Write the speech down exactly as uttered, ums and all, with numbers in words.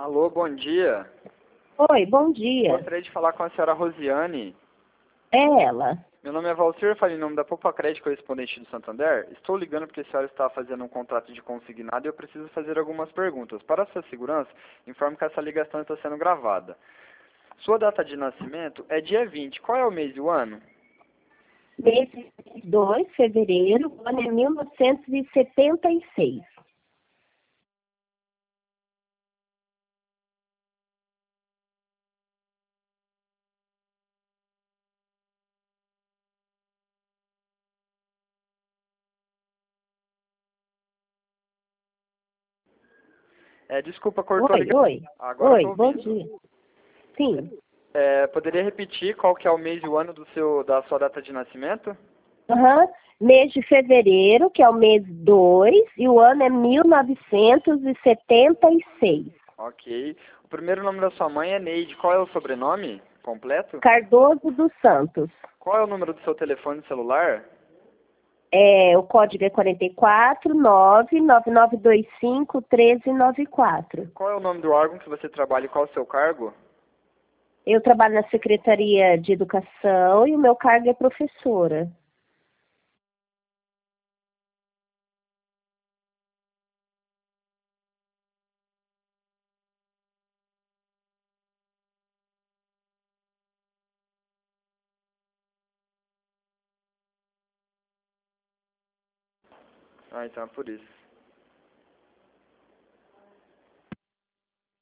Alô, bom dia. Oi, bom dia. Gostaria de falar com a senhora Rosiane. É ela. Meu nome é Valcir, falo em nome da Poupa Crédito, correspondente do Santander. Estou ligando porque a senhora está fazendo um contrato de consignado e eu preciso fazer algumas perguntas. Para a sua segurança, informo que essa ligação está sendo gravada. Sua data de nascimento é dia vinte. Qual é o mês e o ano? Mês dois de fevereiro, o ano é mil novecentos e setenta e seis. É, desculpa, cortou a Oi, ligação. oi. Agora Oi, estou bom ouvindo. dia. Sim. É, poderia repetir qual que é o mês e o ano do seu, da sua data de nascimento? Aham. Mês de fevereiro, que é o mês dois, e o ano é mil novecentos e setenta e seis. Ok. O primeiro nome da sua mãe é Neide. Qual é o sobrenome completo? Cardoso dos Santos. Qual é o número do seu telefone celular? É, o código é quarenta e quatro, nove nove nove dois cinco, um três nove quatro. Qual é o nome do órgão que você trabalha e qual é o seu cargo? Eu trabalho na Secretaria de Educação e o meu cargo é professora. Ah, então é por isso.